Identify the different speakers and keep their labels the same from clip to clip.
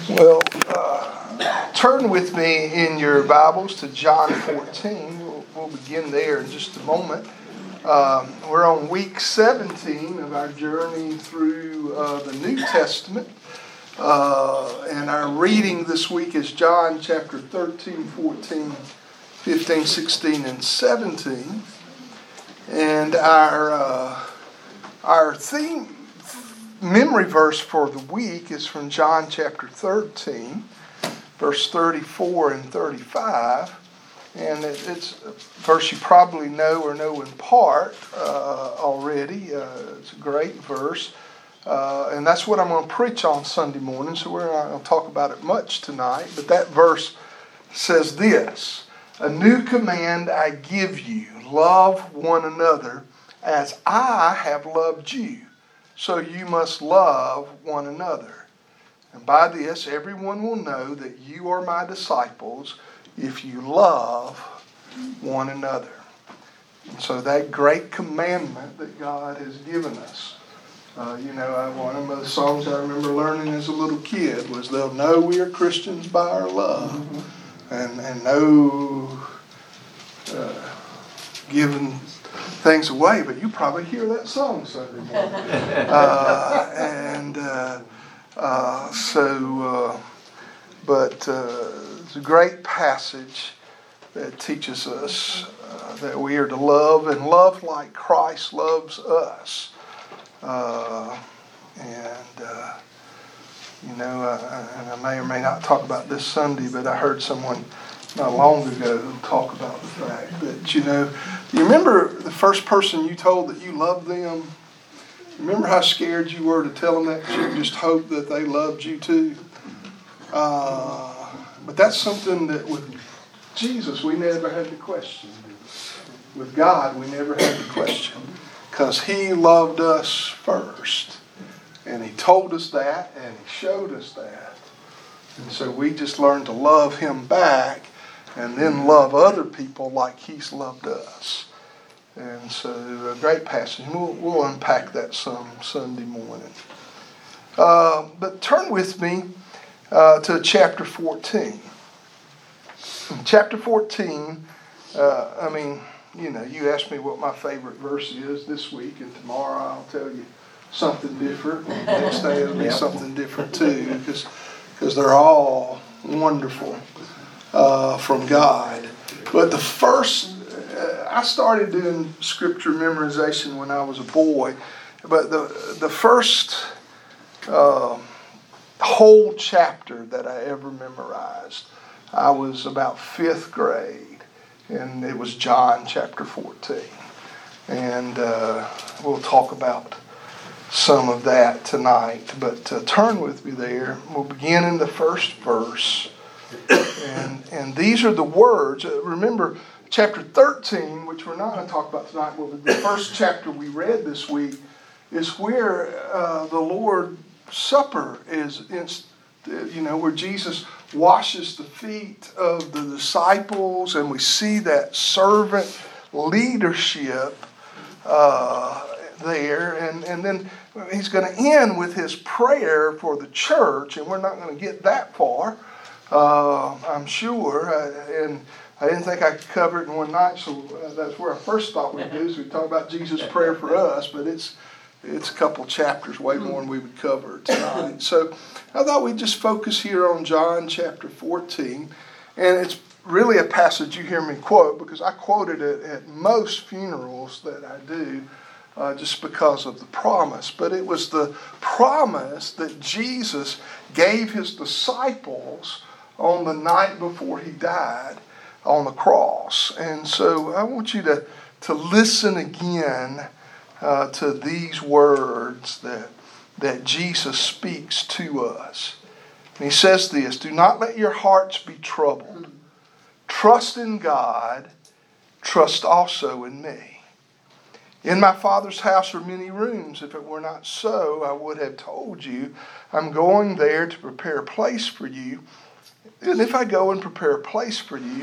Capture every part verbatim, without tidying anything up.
Speaker 1: Well, uh, turn with me in your Bibles to John fourteen. We'll, we'll begin there in just a moment. Um, we're on week seventeen of our journey through uh, the New Testament. Uh, and our reading this week is John chapter thirteen, fourteen, fifteen, sixteen, and seventeen. And our, uh, our theme... memory verse for the week is from John chapter thirteen, verse thirty-four and thirty-five. And it, it's a verse you probably know or know in part uh, already. Uh, it's a great verse. Uh, and that's what I'm going to preach on Sunday morning, so we're not going to talk about it much tonight. But that verse says this: "A new command I give you, love one another as I have loved you. So you must love one another. And by this, everyone will know that you are my disciples if you love one another." And so that great commandment that God has given us. Uh, you know, I, one of the songs I remember learning as a little kid was, "They'll know we are Christians by our love." Mm-hmm. And, and no uh, giving things away, but you probably hear that song Sunday morning. uh, and uh, uh, so, uh, but uh, it's a great passage that teaches us uh, that we are to love and love like Christ loves us. Uh, and, uh, you know, uh, and I may or may not talk about this Sunday, but I heard someone not long ago talk about the fact that, you know, you remember the first person you told that you loved them? Remember how scared you were to tell them that? You just hoped that they loved you too. Uh, but that's something that with Jesus we never had to question. With God we never had to question. Because He loved us first. And He told us that and He showed us that. And so we just learned to love Him back and then love other people like He's loved us. And so a great passage. We'll, we'll unpack that some Sunday morning. Uh, but turn with me uh, to chapter fourteen. In chapter fourteen, uh, I mean, you know, you asked me what my favorite verse is this week, and tomorrow I'll tell you something different. And the next day it'll be something different too, because because they're all wonderful uh, from God. But the first, uh, I started doing scripture memorization when I was a boy, but the the first uh, whole chapter that I ever memorized, I was about fifth grade. And it was John chapter fourteen. And uh, we'll talk about some of that tonight. But uh, turn with me there. We'll begin in the first verse. And, and these are the words. Uh, remember, chapter thirteen, which we're not going to talk about tonight, but the first chapter we read this week is where uh, the Lord's Supper is, in, you know, where Jesus washes the feet of the disciples, and we see that servant leadership uh, there. And, and then he's going to end with his prayer for the church, and we're not going to get that far, uh, I'm sure. Uh, and I didn't think I could cover it in one night, so uh, that's where I first thought we'd do, is we'd talk about Jesus' prayer for us, but it's It's a couple chapters, way more than we would cover tonight. So I thought we'd just focus here on John chapter fourteen. And it's really a passage you hear me quote, because I quoted it at most funerals that I do, uh, just because of the promise. But it was the promise that Jesus gave His disciples on the night before He died on the cross. And so I want you to, to listen again Uh, to these words that that Jesus speaks to us. And He says this: "Do not let your hearts be troubled. Trust in God. Trust also in me. In my Father's house are many rooms. If it were not so, I would have told you. I'm going there to prepare a place for you. And if I go and prepare a place for you,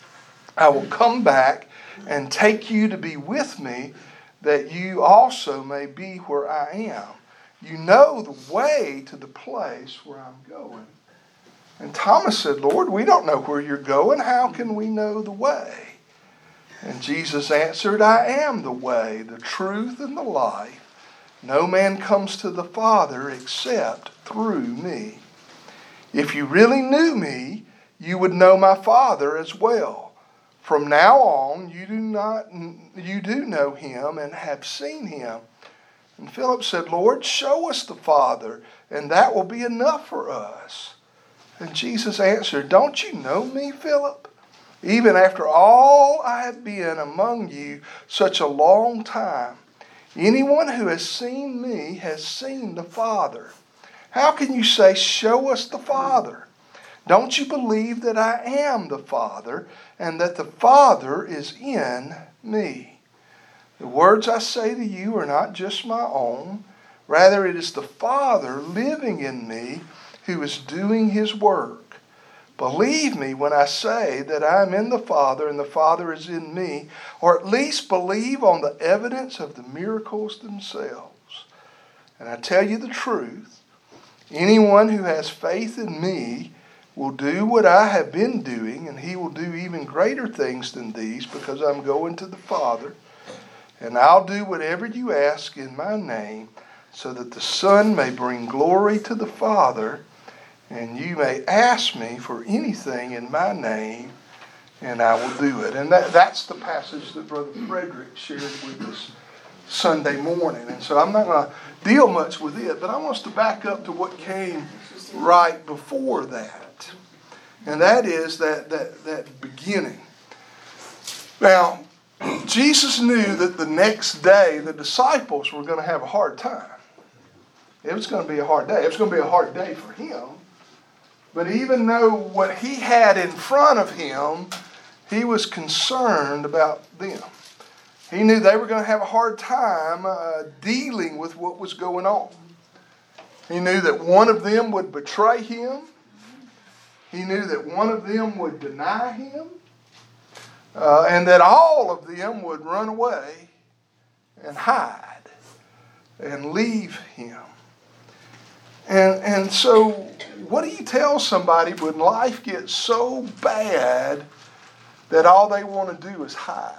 Speaker 1: I will come back and take you to be with me, that you also may be where I am. You know the way to the place where I'm going." And Thomas said, Lord, we don't know where you're going. How can we know the way? And Jesus answered, I am the way, the truth, and the life. No man comes to the Father except through me. If you really knew me, you would know my Father as well. From now on, you do not, you do know him and have seen him. And Philip said, Lord, show us the Father, and that will be enough for us. And Jesus answered, don't you know me, Philip? Even after all I have been among you such a long time, anyone who has seen me has seen the Father. How can you say, show us the Father? Don't you believe that I am the Father and that the Father is in me? The words I say to you are not just my own. Rather, it is the Father living in me who is doing his work. Believe me when I say that I am in the Father and the Father is in me, or at least believe on the evidence of the miracles themselves. And I tell you the truth, anyone who has faith in me will do what I have been doing, and he will do even greater things than these, because I'm going to the Father. And I'll do whatever you ask in my name, so that the Son may bring glory to the Father. And you may ask me for anything in my name, and I will do it. And that, that's the passage that Brother Frederick shared with us Sunday morning. And so I'm not going to deal much with it, but I want us to back up to what came right before that. And that is that, that, that beginning. Now, Jesus knew that the next day the disciples were going to have a hard time. It was going to be a hard day. It was going to be a hard day for him. But even though what he had in front of him, he was concerned about them. He knew they were going to have a hard time uh, dealing with what was going on. He knew that one of them would betray him. He knew that one of them would deny him. Uh, and that all of them would run away and hide and leave him. And, and so, what do you tell somebody when life gets so bad that all they want to do is hide?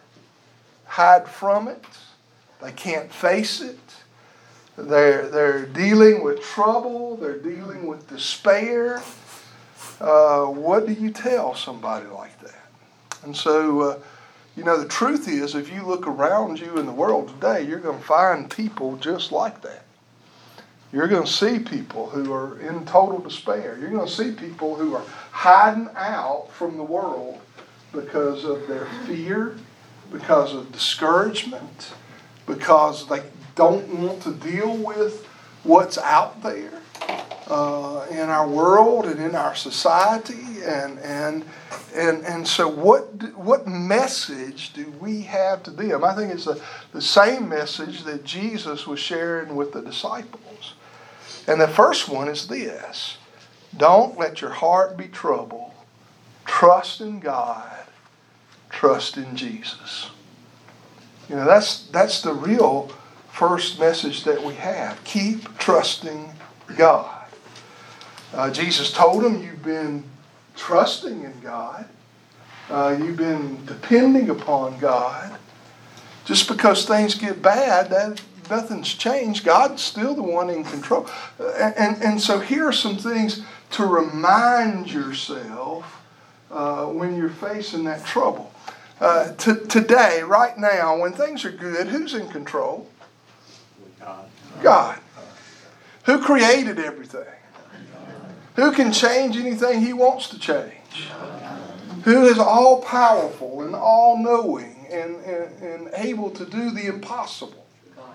Speaker 1: Hide from it. They can't face it. They're, they're dealing with trouble. They're dealing with despair. Uh, what do you tell somebody like that? And so, uh, you know, the truth is, if you look around you in the world today, you're going to find people just like that. You're going to see people who are in total despair. You're going to see people who are hiding out from the world because of their fear, because of discouragement, because they don't want to deal with what's out there uh, in our world and in our society. And and and and so what what message do we have to them? I think it's the, the same message that Jesus was sharing with the disciples. And the first one is this: don't let your heart be troubled. Trust in God. Trust in Jesus. You know, that's that's the real first message that we have. Keep trusting God. Uh, Jesus told them, you've been trusting in God. Uh, you've been depending upon God. Just because things get bad, that nothing's changed. God's still the one in control. Uh, and, and so here are some things to remind yourself uh, when you're facing that trouble. Uh, t- today, right now, when things are good, who's in control? God. God. Who created everything? Who can change anything He wants to change? Who is all-powerful and all-knowing and, and, and able to do the impossible?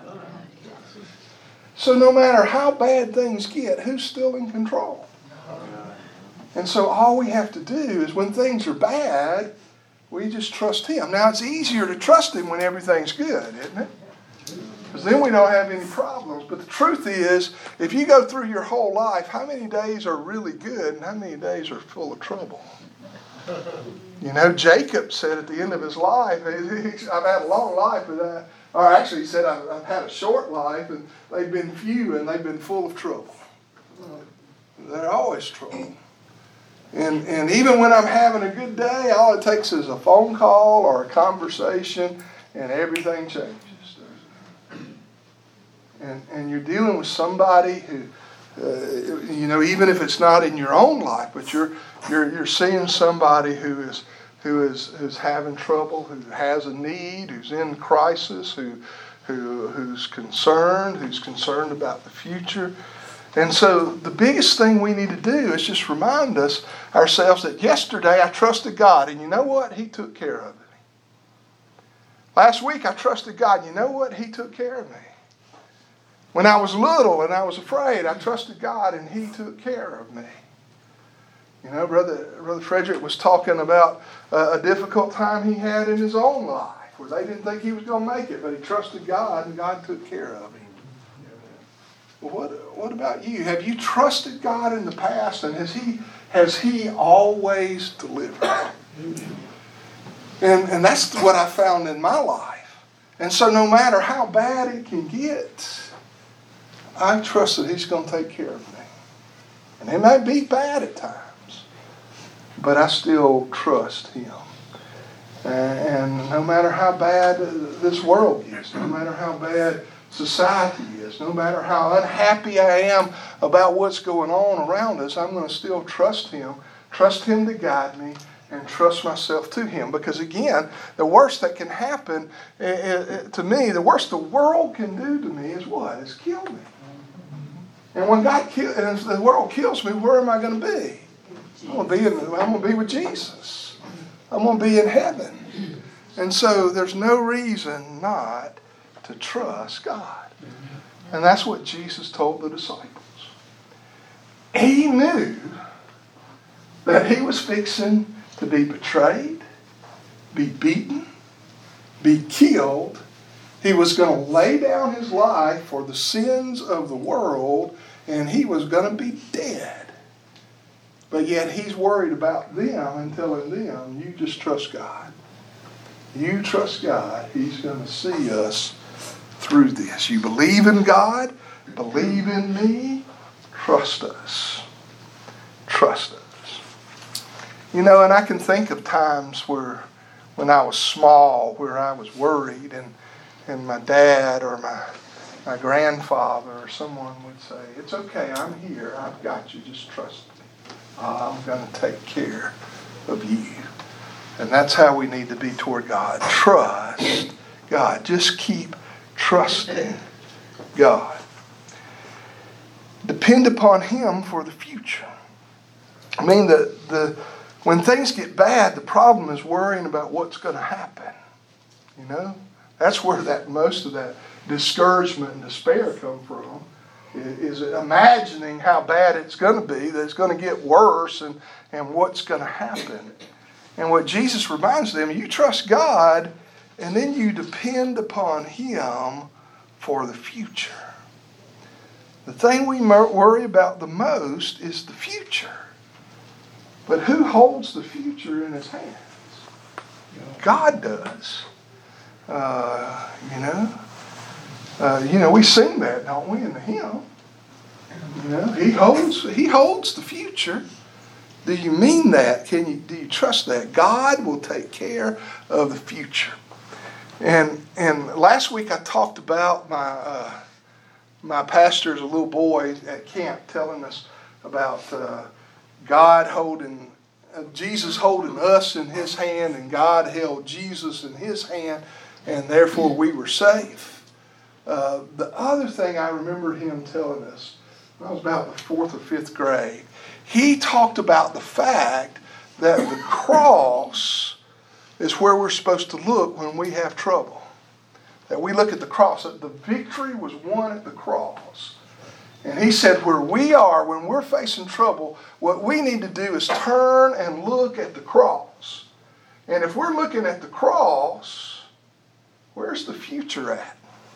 Speaker 1: So no matter how bad things get, who's still in control? And so all we have to do is when things are bad, we just trust Him. Now, it's easier to trust Him when everything's good, isn't it? Because then we don't have any problems. But the truth is, if you go through your whole life, how many days are really good and how many days are full of trouble? You know, Jacob said at the end of his life, I've had a long life, but I, or actually he said I've, I've had a short life, and they've been few and they've been full of trouble. They're always trouble. And, and even when I'm having a good day, all it takes is a phone call or a conversation, and everything changes. And, and you're dealing with somebody who, uh, you know, even if it's not in your own life, but you're you're you're seeing somebody who is who is who's having trouble, who has a need, who's in crisis, who who who's concerned, who's concerned about the future. And so the biggest thing we need to do is just remind us ourselves that yesterday I trusted God, and you know what? He took care of me. Last week I trusted God, and you know what? He took care of me. When I was little and I was afraid, I trusted God, and He took care of me. You know, Brother Brother Frederick was talking about a, a difficult time he had in his own life, where they didn't think he was going to make it, but he trusted God, and God took care of him. Well, what, what about you? Have you trusted God in the past, and has He has He always delivered? And, and that's what I found in my life. And so no matter how bad it can get, I trust that He's going to take care of me. And it may be bad at times, but I still trust Him. And no matter how bad this world gets, no matter how bad society is, no matter how unhappy I am about what's going on around us, I'm going to still trust Him, trust Him to guide me, and trust myself to Him. Because again, the worst that can happen to me, the worst the world can do to me is what? Is kill me. And when God kill, and if the world kills me, where am I going to be? I'm going to be in, I'm going to be with Jesus. I'm going to be in heaven. And so there's no reason not to trust God. And that's what Jesus told the disciples. He knew that He was fixing to be betrayed, be beaten, be killed. He was going to lay down His life for the sins of the world, and He was going to be dead. But yet He's worried about them and telling them, you just trust God. You trust God. He's going to see us through this. You believe in God, believe in me, trust us. Trust us. You know, and I can think of times where, when I was small, where I was worried, and, and my dad or my, my grandfather or someone would say, it's okay, I'm here, I've got you, just trust me. I'm going to take care of you. And that's how we need to be toward God. Trust God. Just keep trusting God. Depend upon Him for the future. I mean, the, the when things get bad, the problem is worrying about what's going to happen. You know? That's where that most of that discouragement and despair come from. Is imagining how bad it's going to be, that it's going to get worse, and, and what's going to happen. And what Jesus reminds them, you trust God, and then you depend upon Him for the future. The thing we worry about the most is the future. But who holds the future in His hands? God does. Uh, you know? Uh, you know, we sing that, don't we, in the hymn? You know, He holds, He holds the future. Do you mean that? Can you do you trust that? God will take care of the future. And and last week I talked about my uh, my pastor as a little boy at camp telling us about uh, God holding uh, Jesus holding us in His hand, and God held Jesus in His hand, and therefore we were safe. Uh, the other thing I remember him telling us, when I was about the fourth or fifth grade, he talked about the fact that the cross is where we're supposed to look when we have trouble. That we look at the cross, that the victory was won at the cross. And he said where we are, when we're facing trouble, what we need to do is turn and look at the cross. And if we're looking at the cross, where's the future at?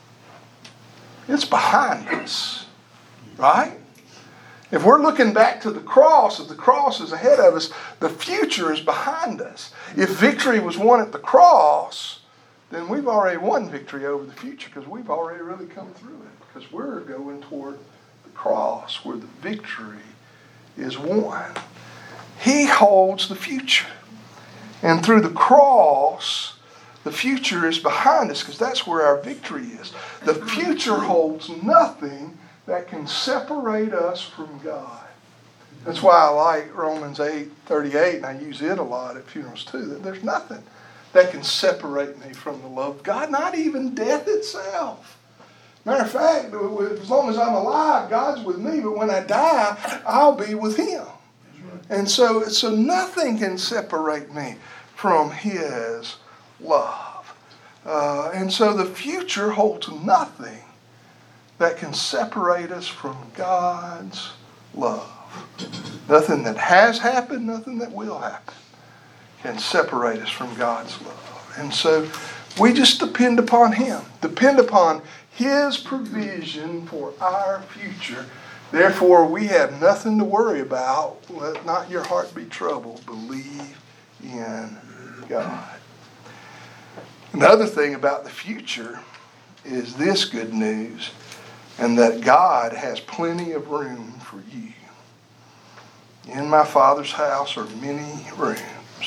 Speaker 1: It's behind us, right? If we're looking back to the cross, if the cross is ahead of us, the future is behind us. If victory was won at the cross, then we've already won victory over the future, because we've already really come through it, because we're going toward the cross where the victory is won. He holds the future. And through the cross, the future is behind us because that's where our victory is. The future holds nothing that can separate us from God. That's why I like Romans eight thirty-eight, and I use it a lot at funerals too, that there's nothing that can separate me from the love of God, not even death itself. Matter of fact, as long as I'm alive, God's with me, but when I die, I'll be with Him. And so, so nothing can separate me from His love. Uh, and so the future holds nothing that can separate us from God's love. Nothing that has happened, nothing that will happen can separate us from God's love. And so we just depend upon Him. Depend upon His provision for our future. Therefore, we have nothing to worry about. Let not your heart be troubled. Believe in God. Another thing about the future is this good news, and that God has plenty of room for you. In my Father's house are many rooms.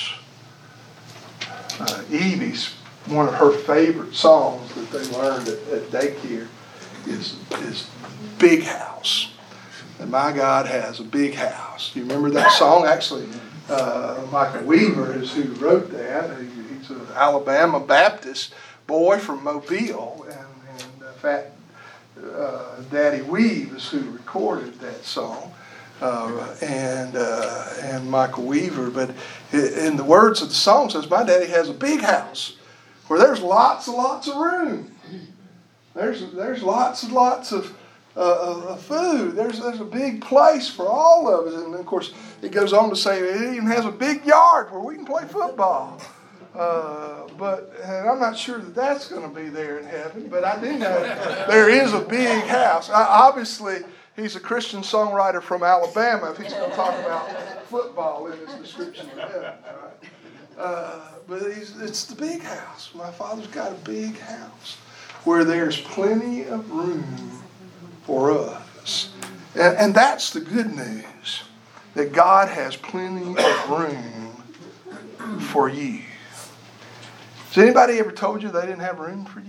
Speaker 1: Uh, Evie's, one of her favorite songs that they learned at, at daycare is, is Big House. And my God has a big house. Do you remember that song? Actually, uh, Michael Weaver is who wrote that. He, he's an Alabama Baptist boy from Mobile. And, and in fact, uh, Daddy Weave is who recorded that song. Uh, and uh, and Michael Weaver, but in the words of the song says, my daddy has a big house where there's lots and lots of room. There's there's lots and lots of, uh, of food. There's there's a big place for all of us. And of course, it goes on to say it even has a big yard where we can play football. Uh, but and I'm not sure that that's going to be there in heaven. But I do know there is a big house. I, obviously. He's a Christian songwriter from Alabama if he's going to talk about football in his description of heaven. Right? Uh, but he's, it's the big house. My Father's got a big house where there's plenty of room for us. And, and that's the good news, that God has plenty of room for you. Has anybody ever told you they didn't have room for you?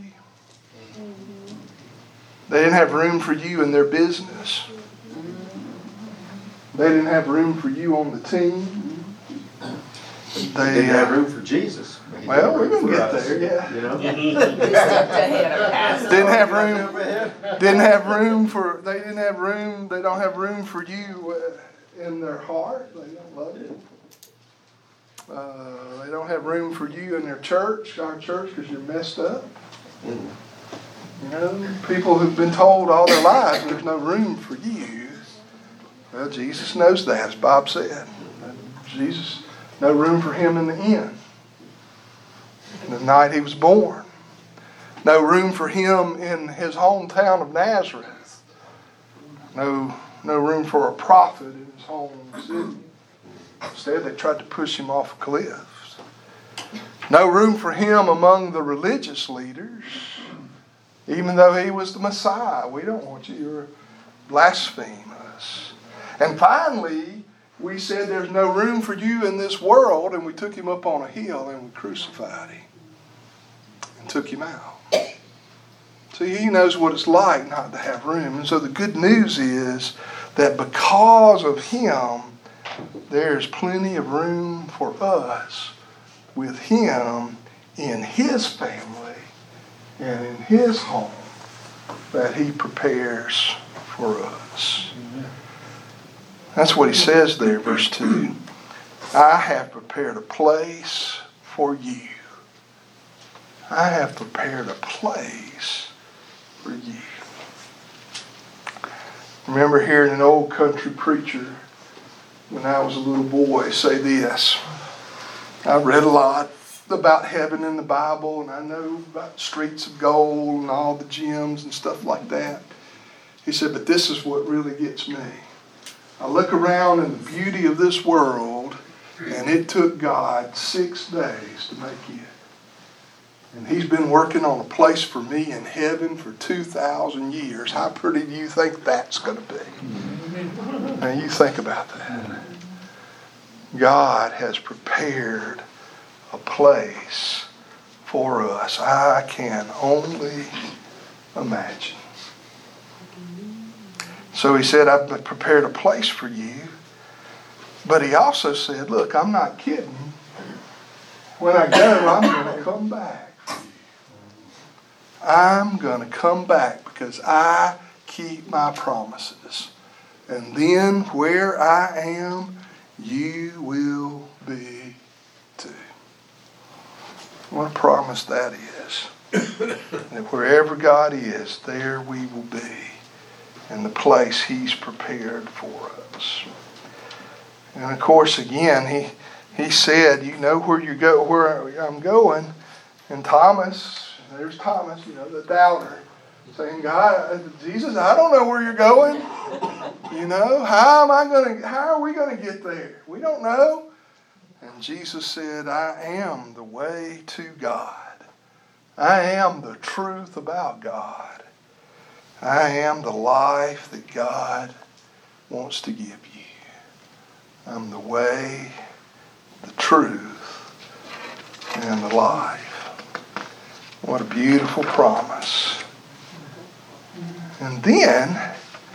Speaker 1: They didn't have room for you in their business. They didn't have room for you on the team.
Speaker 2: They didn't have room for Jesus.
Speaker 1: Well, we're going to get there, yeah.
Speaker 2: You know?
Speaker 1: Didn't have room. Didn't have room for. They didn't have room. They don't have room for you uh, in their heart. They don't love you. Uh, they don't have room for you in their church, our church, because you're messed up. You know, people who've been told all their lives there's no room for you. Well, Jesus knows that, as Bob said. Jesus, no room for him in the inn. The night he was born. No room for him in his hometown of Nazareth. No, no room for a prophet in his home city. Instead, they tried to push him off a cliff. No room for him among the religious leaders. Even though he was the Messiah, we don't want you. You're blasphemous. And finally, we said there's no room for you in this world, and we took him up on a hill and we crucified him and took him out. See, he knows what it's like not to have room. And so the good news is that because of him, there's plenty of room for us with him in his family and in his home that he prepares for us. That's what he says there, verse two. I have prepared a place for you. I have prepared a place for you. I remember hearing an old country preacher when I was a little boy say this. I read a lot about heaven in the Bible, and I know about streets of gold and all the gems and stuff like that. He said, but this is what really gets me. I look around in the beauty of this world, and it took God six days to make it. And he's been working on a place for me in heaven for two thousand years. How pretty do you think that's going to be? Now you think about that. God has prepared a place for us. I can only imagine. So he said, I've prepared a place for you. But he also said, look, I'm not kidding. When I go, I'm going to come back. I'm going to come back because I keep my promises. And then where I am, you will be too. What a promise that is. That wherever God is, there we will be. In the place He's prepared for us. And of course, again, he he said, you know where you go, where I'm going. And Thomas, there's Thomas, you know, the doubter, saying, God, Jesus, I don't know where you're going. You know, how am I going to, how are we going to get there? We don't know. And Jesus said, I am the way to God. I am the truth about God. I am the life that God wants to give you. I'm the way, the truth, and the life. What a beautiful promise. And then,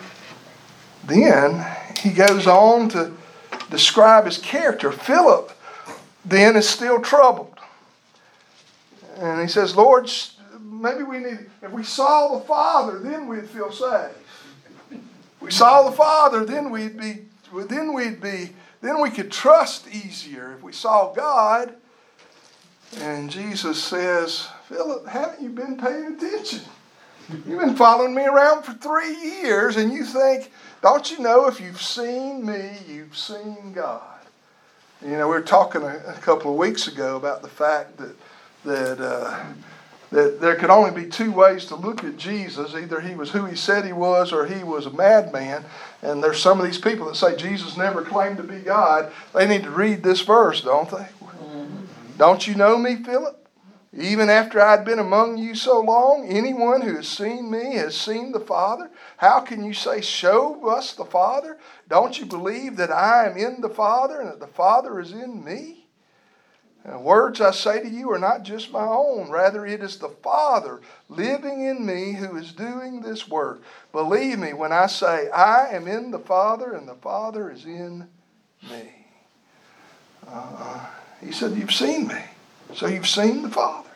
Speaker 1: then he goes on to describe his character. Philip then is still troubled. And he says, Lord, maybe we need, if we saw the Father, then we'd feel safe. If we saw the Father, then we'd be, then we'd be, then we could trust easier. If we saw God. And Jesus says, Philip, haven't you been paying attention? You've been following me around for three years, and you think, don't you know if you've seen me, you've seen God? You know, we were talking a, a couple of weeks ago about the fact that that uh, that there could only be two ways to look at Jesus. Either he was who he said he was, or he was a madman. And there's some of these people that say Jesus never claimed to be God. They need to read this verse, don't they? Mm-hmm. Don't you know me, Philip? Even after I'd been among you so long, anyone who has seen me has seen the Father. How can you say, show us the Father? Don't you believe that I am in the Father and that the Father is in me? And words I say to you are not just my own. Rather, it is the Father living in me who is doing this work. Believe me when I say I am in the Father and the Father is in me. Uh, he said, you've seen me. So you've seen the Father.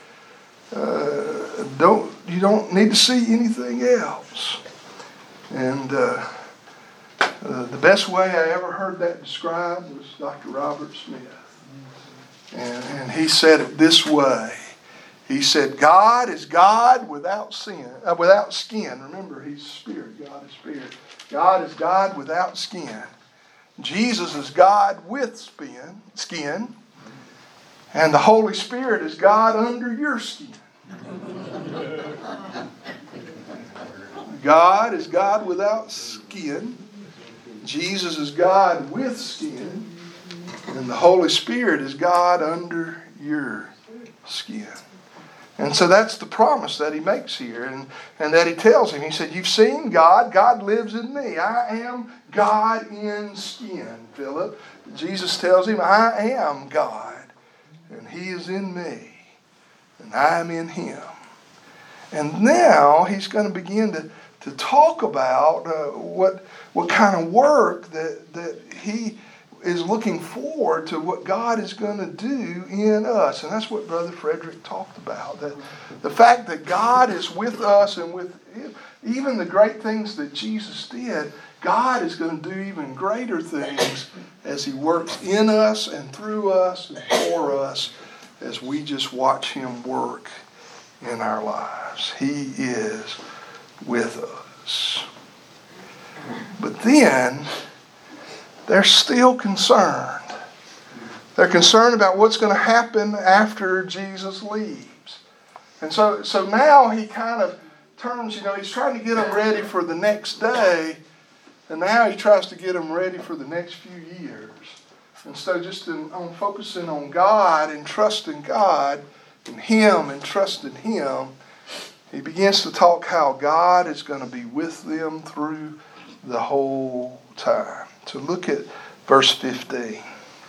Speaker 1: Uh, don't you don't need to see anything else. And uh, uh, the best way I ever heard that described was Doctor Robert Smith. And, and he said it this way. He said, God is God without sin, uh, without skin. Remember, He's Spirit. God is Spirit. God is God without skin. Jesus is God with skin. Skin. And the Holy Spirit is God under your skin. God is God without skin. Jesus is God with skin. And the Holy Spirit is God under your skin. And so that's the promise that He makes here. And, and that He tells him. He said, you've seen God. God lives in me. I am God in skin, Philip. Jesus tells him, I am God. And He is in me. And I am in Him. And now He's going to begin to, to talk about uh, what what kind of work that, that He is looking forward to, what God is going to do in us. And that's what Brother Frederick talked about. That the fact that God is with us and with even the great things that Jesus did, God is going to do even greater things as He works in us and through us and for us as we just watch Him work in our lives. He is with us. But then, they're still concerned. They're concerned about what's going to happen after Jesus leaves. And so, so now he kind of turns, you know, he's trying to get them ready for the next day. And now he tries to get them ready for the next few years. And so just in, on focusing on God and trusting God and Him and trusting Him, he begins to talk how God is going to be with them through the whole time. So look at verse fifteen.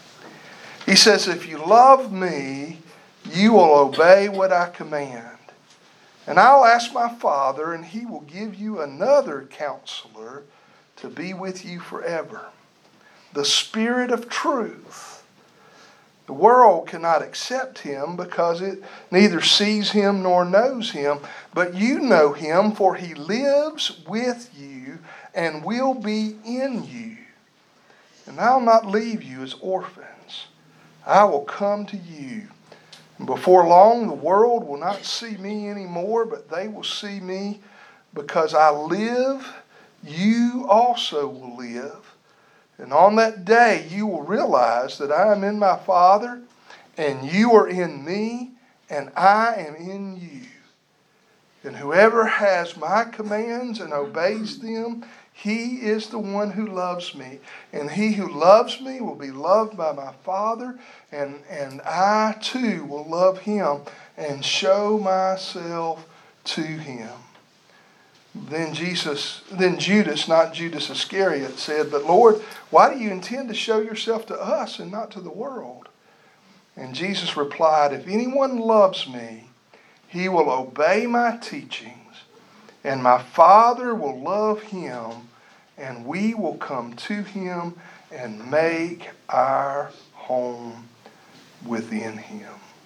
Speaker 1: He says, if you love me, you will obey what I command. And I'll ask my Father, and he will give you another counselor to be with you forever. The Spirit of truth. The world cannot accept him because it neither sees him nor knows him. But you know him, for he lives with you and will be in you. And I'll not leave you as orphans. I will come to you. And before long, the world will not see me anymore, but they will see me because I live. You also will live. And on that day, you will realize that I am in my Father, and you are in me, and I am in you. And whoever has my commands and obeys them, he is the one who loves me. And he who loves me will be loved by my Father, and, and I too will love him and show myself to him. Then Jesus, then Judas, not Judas Iscariot, said, but Lord, why do you intend to show yourself to us and not to the world? And Jesus replied, if anyone loves me, he will obey my teachings, and my Father will love him, and we will come to him and make our home within him.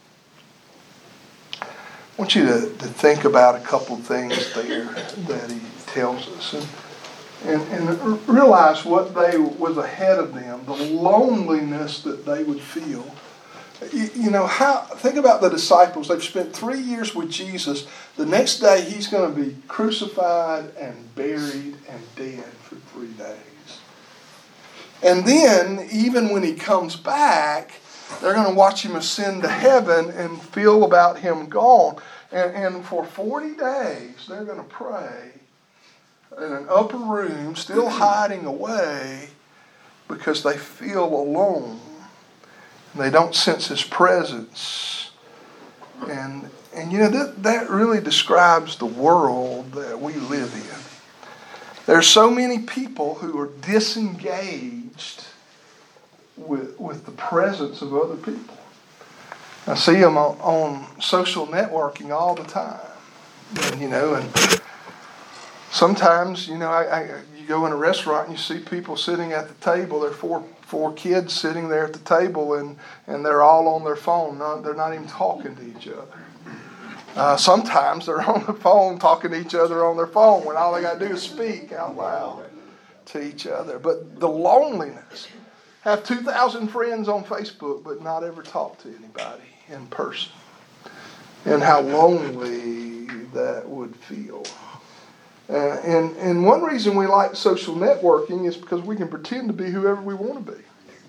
Speaker 1: I want you to, to think about a couple of things there that he tells us. And, and, and realize what they was ahead of them, the loneliness that they would feel. You, you know, how think about the disciples. They've spent three years with Jesus. The next day he's going to be crucified and buried and dead for three days. And then, even when he comes back, they're going to watch him ascend to heaven and feel about him gone. And, and for forty days, they're going to pray in an upper room, still hiding away because they feel alone. And they don't sense his presence. And, and you know, that, that really describes the world that we live in. There's so many people who are disengaged with, with the presence of other people. I see them on, on social networking all the time. And, you know, and sometimes, you know, I, I you go in a restaurant and you see people sitting at the table. There are four four kids sitting there at the table, and, and they're all on their phone. No, they're not even talking to each other. Uh, sometimes they're on the phone talking to each other on their phone when all they got to do is speak out loud to each other. But the loneliness. Have two thousand friends on Facebook, but not ever talk to anybody in person. And how lonely that would feel. Uh, and, and one reason we like social networking is because we can pretend to be whoever we want to be.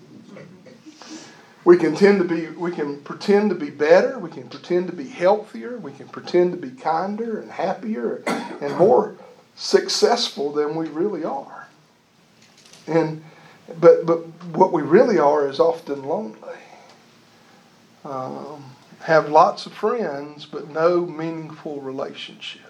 Speaker 1: We can tend to be, we can pretend to be better, we can pretend to be healthier, we can pretend to be kinder and happier and more successful than we really are. And but but what we really are is often lonely. Um, have lots of friends, but no meaningful relationships.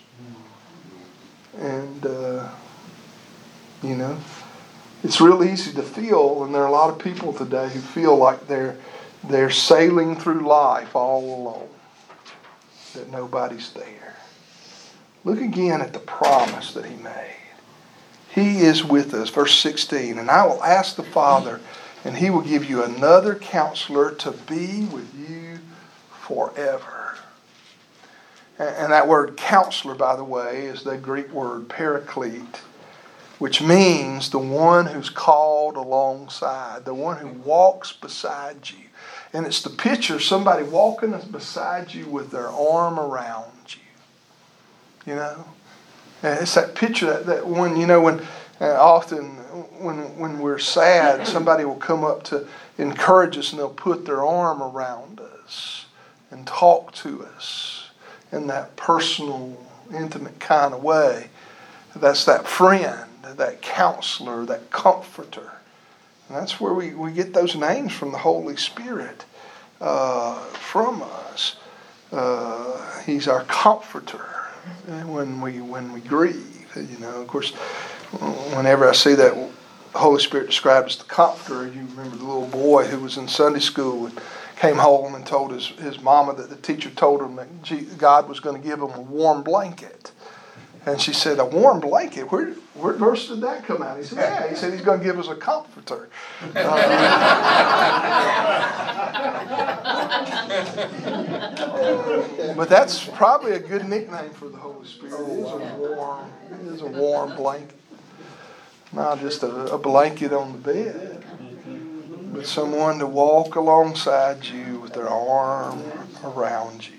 Speaker 1: And, uh, you know, it's real easy to feel, and there are a lot of people today who feel like they're they're sailing through life all alone, that nobody's there. Look again at the promise that he made. He is with us, verse sixteen, and I will ask the Father, and he will give you another counselor to be with you forever. And that word counselor, by the way, is the Greek word paraclete, which means the one who's called alongside, the one who walks beside you. And it's the picture of somebody walking beside you with their arm around you. You know? And it's that picture, that, that one, you know, when uh, often when, when we're sad, somebody will come up to encourage us and they'll put their arm around us and talk to us in that personal, intimate kind of way. That's that friend, that counselor, that comforter. And that's where we, we get those names from the Holy Spirit uh, from us. Uh, he's our comforter when we when we grieve. You know, of course, whenever I see that the Holy Spirit described as the Comforter. You remember the little boy who was in Sunday school and came home and told his, his mama that the teacher told him that God was going to give him a warm blanket. And she said, a warm blanket? Where, where verse did that come out? He said, yeah. He said he's going to give us a comforter. Uh, but that's probably a good nickname for the Holy Spirit. It is a warm, it is a warm blanket. Not just a, a blanket on the bed, but someone to walk alongside you with their arm around you.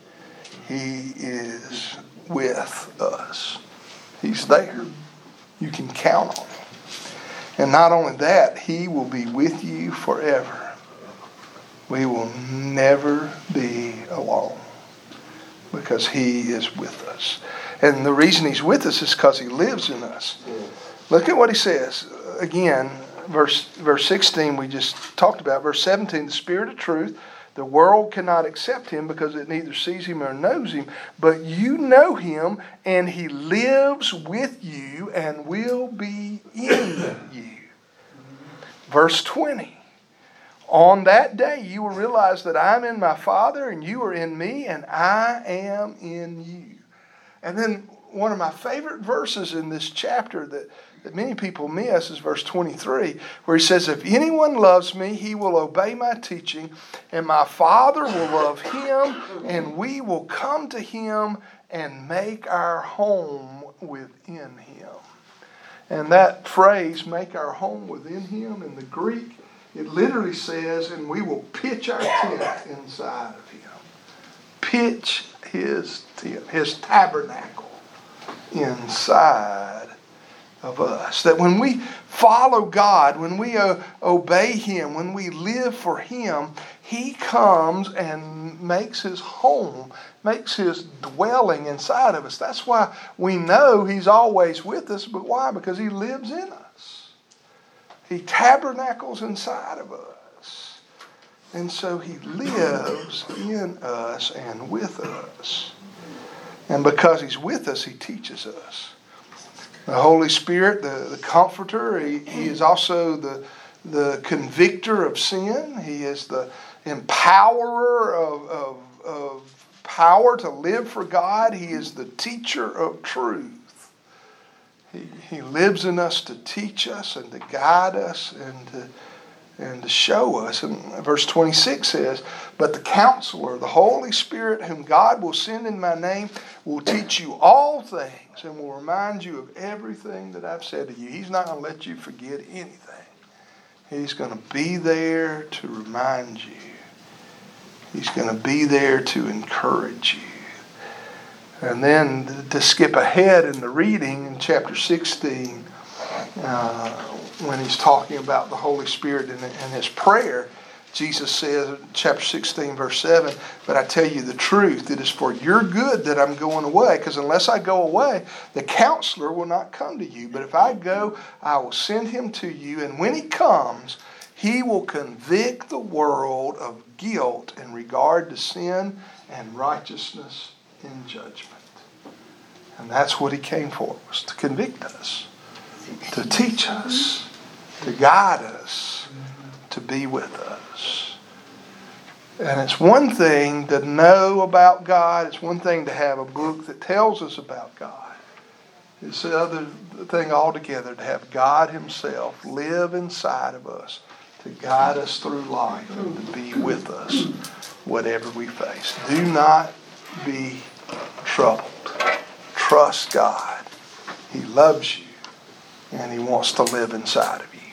Speaker 1: He is with us. He's there. You can count on him. And not only that, he will be with you forever. We will never be alone because he is with us. And the reason he's with us is because he lives in us. Look at what he says. Again, verse, verse sixteen we just talked about. Verse seventeen, the Spirit of truth. The world cannot accept him because it neither sees him or knows him. But you know him, and he lives with you and will be in you. Verse twenty. On that day you will realize that I'm in my Father, and you are in me, and I am in you. And then one of my favorite verses in this chapter that that many people miss is verse twenty-three, where he says, if anyone loves me, he will obey my teaching, and my Father will love him, and we will come to him and make our home within him. And that phrase, make our home within him, in the Greek, it literally says, and we will pitch our tent inside of him. Pitch his tent, his tabernacle inside of us. That when we follow God, when we uh, obey him, when we live for him, he comes and makes his home, makes his dwelling inside of us. That's why we know he's always with us. But why? Because he lives in us. He tabernacles inside of us. And so he lives in us and with us. And because he's with us, he teaches us. The Holy Spirit, the, the Comforter, he, he is also the, the convictor of sin. He is the empowerer of, of, of power to live for God. He is the teacher of truth. He, he lives in us to teach us and to guide us and to, and to show us. And verse twenty-six says, but the Counselor, the Holy Spirit, whom God will send in my name, will teach you all things and will remind you of everything that I've said to you. He's not going to let you forget anything. He's going to be there to remind you. He's going to be there to encourage you. And then to skip ahead in the reading in chapter sixteen, uh, when he's talking about the Holy Spirit and, and his prayer, Jesus says in chapter sixteen, verse seven, but I tell you the truth, it is for your good that I'm going away, because unless I go away, the Counselor will not come to you. But if I go, I will send him to you, and when he comes, he will convict the world of guilt in regard to sin and righteousness in judgment. And that's what he came for, was to convict us, to teach us, to guide us, to be with us. And it's one thing to know about God. It's one thing to have a book that tells us about God. It's the other thing altogether to have God himself live inside of us, to guide us through life and to be with us whatever we face. Do not be troubled. Trust God. He loves you and he wants to live inside of you.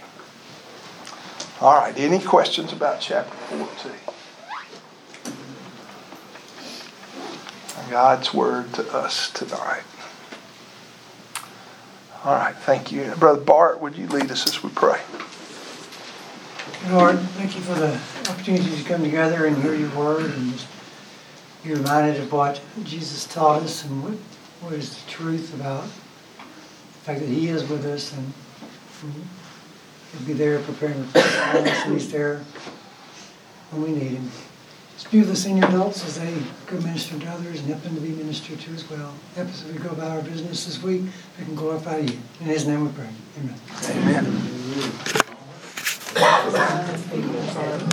Speaker 1: All right, any questions about chapter fourteen? God's word to us tonight. All right, thank you. Brother Bart, would you lead us as we pray?
Speaker 3: Lord, thank you for the opportunity to come together and hear your word and just be reminded of what Jesus taught us and what, what is the truth about the fact that he is with us and, and he'll be there preparing for us and he's there when we need him. Just be with the senior adults as they go minister to others and help them to be ministered to as well. Help us as we go about our business this week, we can glorify you. In his name we pray. Amen.
Speaker 1: Amen.
Speaker 4: That's big.